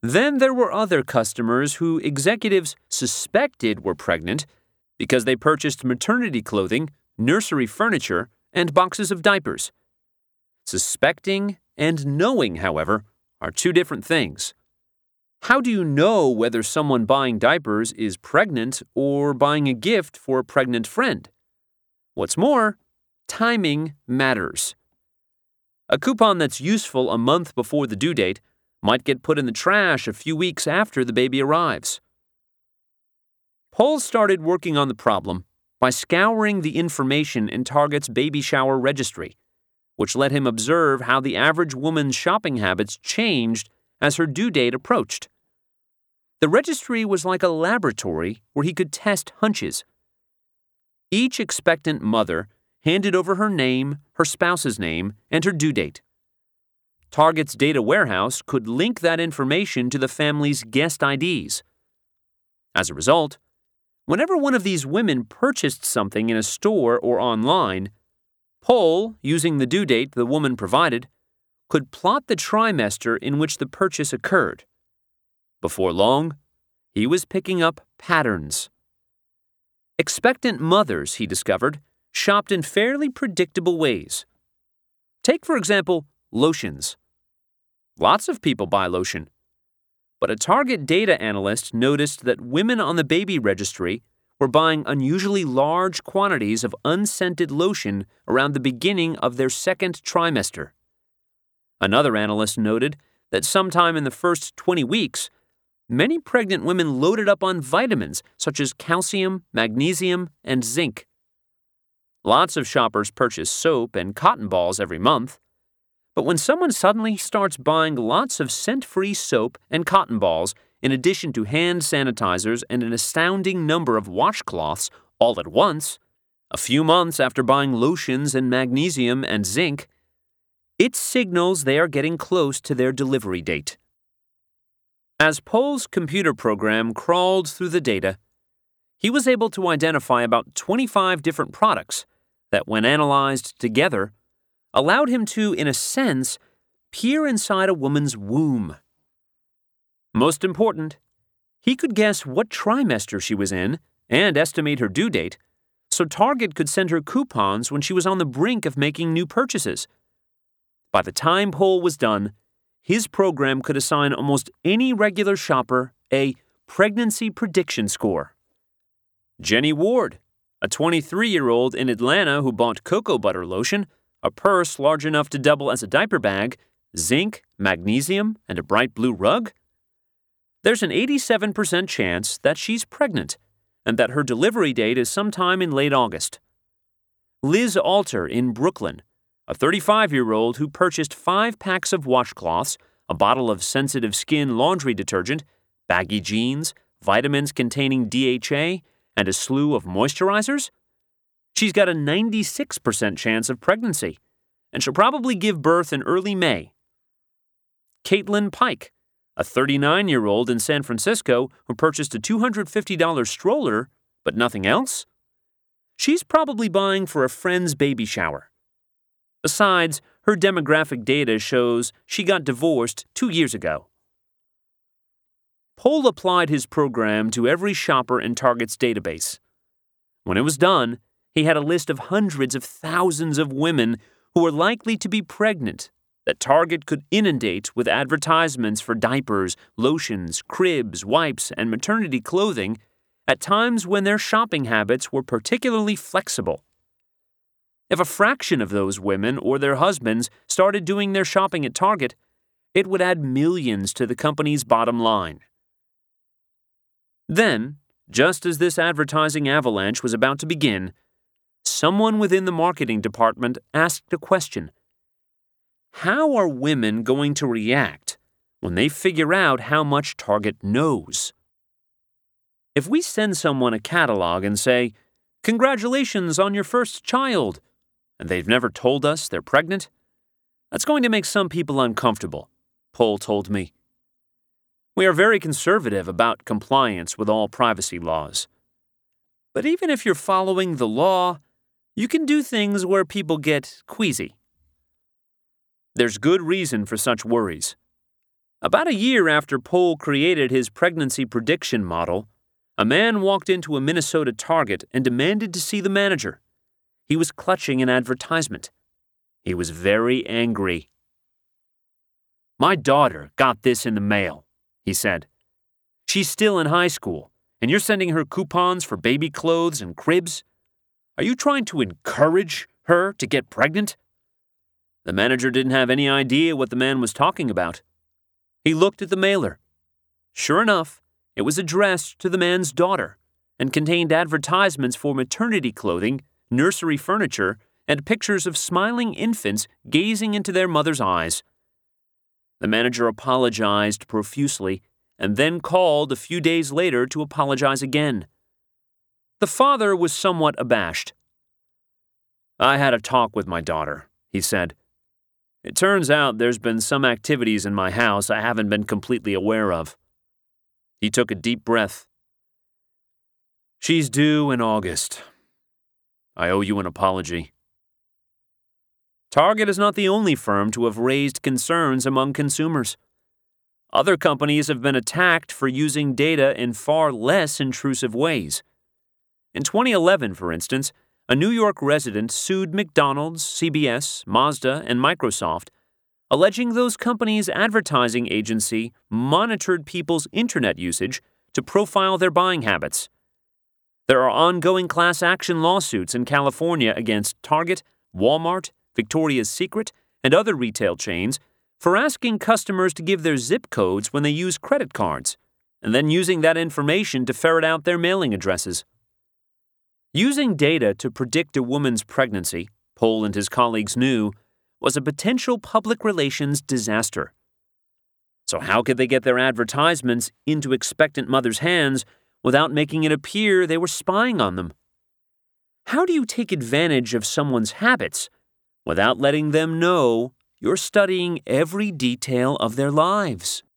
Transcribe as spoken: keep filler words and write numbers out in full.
Then there were other customers who executives suspected were pregnant because they purchased maternity clothing, nursery furniture, and boxes of diapers. Suspecting and knowing, however, are two different things. How do you know whether someone buying diapers is pregnant or buying a gift for a pregnant friend? What's more, timing matters. A coupon that's useful a month before the due date might get put in the trash a few weeks after the baby arrives. Paul started working on the problem by scouring the information in Target's baby shower registry, which let him observe how the average woman's shopping habits changed as her due date approached. The registry was like a laboratory where he could test hunches. Each expectant mother handed over her name, her spouse's name, and her due date. Target's data warehouse could link that information to the family's guest I Ds. As a result, whenever one of these women purchased something in a store or online, Paul, using the due date the woman provided, could plot the trimester in which the purchase occurred. Before long, he was picking up patterns. Expectant mothers, he discovered, shopped in fairly predictable ways. Take, for example, lotions. Lots of people buy lotion. But a Target data analyst noticed that women on the baby registry were buying unusually large quantities of unscented lotion around the beginning of their second trimester. Another analyst noted that sometime in the first twenty weeks, many pregnant women loaded up on vitamins such as calcium, magnesium, and zinc. Lots of shoppers purchase soap and cotton balls every month. But when someone suddenly starts buying lots of scent-free soap and cotton balls, in addition to hand sanitizers and an astounding number of washcloths all at once, a few months after buying lotions and magnesium and zinc, it signals they are getting close to their delivery date. As Paul's computer program crawled through the data, he was able to identify about twenty-five different products that, when analyzed together, allowed him to, in a sense, peer inside a woman's womb. Most important, he could guess what trimester she was in and estimate her due date, so Target could send her coupons when she was on the brink of making new purchases. By the time Paul was done, his program could assign almost any regular shopper a pregnancy prediction score. Jenny Ward, a twenty-three-year-old in Atlanta who bought cocoa butter lotion, a purse large enough to double as a diaper bag, zinc, magnesium, and a bright blue rug? There's an eighty-seven percent chance that she's pregnant and that her delivery date is sometime in late August. Liz Alter in Brooklyn, a thirty-five-year-old who purchased five packs of washcloths, a bottle of sensitive skin laundry detergent, baggy jeans, vitamins containing D H A, and a slew of moisturizers? She's got a ninety-six percent chance of pregnancy, and she'll probably give birth in early May. Caitlin Pike, a thirty-nine-year-old in San Francisco who purchased a two hundred fifty dollars stroller, but nothing else? She's probably buying for a friend's baby shower. Besides, her demographic data shows she got divorced two years ago. Paul applied his program to every shopper in Target's database. When it was done, he had a list of hundreds of thousands of women who were likely to be pregnant that Target could inundate with advertisements for diapers, lotions, cribs, wipes, and maternity clothing at times when their shopping habits were particularly flexible. If a fraction of those women or their husbands started doing their shopping at Target, it would add millions to the company's bottom line. Then, just as this advertising avalanche was about to begin, someone within the marketing department asked a question. How are women going to react when they figure out how much Target knows? If we send someone a catalog and say, "Congratulations on your first child," and they've never told us they're pregnant, that's going to make some people uncomfortable, Paul told me. We are very conservative about compliance with all privacy laws. But even if you're following the law, you can do things where people get queasy. There's good reason for such worries. About a year after Pohl created his pregnancy prediction model, a man walked into a Minnesota Target and demanded to see the manager. He was clutching an advertisement. He was very angry. "My daughter got this in the mail," he said. "She's still in high school, and you're sending her coupons for baby clothes and cribs? Are you trying to encourage her to get pregnant?" The manager didn't have any idea what the man was talking about. He looked at the mailer. Sure enough, it was addressed to the man's daughter and contained advertisements for maternity clothing, nursery furniture, and pictures of smiling infants gazing into their mother's eyes. The manager apologized profusely and then called a few days later to apologize again. The father was somewhat abashed. "I had a talk with my daughter," he said. "It turns out there's been some activities in my house I haven't been completely aware of." He took a deep breath. "She's due in August. I owe you an apology." Target is not the only firm to have raised concerns among consumers. Other companies have been attacked for using data in far less intrusive ways. In twenty eleven, for instance, a New York resident sued McDonald's, C B S, Mazda, and Microsoft, alleging those companies' advertising agency monitored people's internet usage to profile their buying habits. There are ongoing class action lawsuits in California against Target, Walmart, Victoria's Secret, and other retail chains for asking customers to give their zip codes when they use credit cards, and then using that information to ferret out their mailing addresses. Using data to predict a woman's pregnancy, Pohl and his colleagues knew, was a potential public relations disaster. So how could they get their advertisements into expectant mothers' hands without making it appear they were spying on them? How do you take advantage of someone's habits without letting them know you're studying every detail of their lives?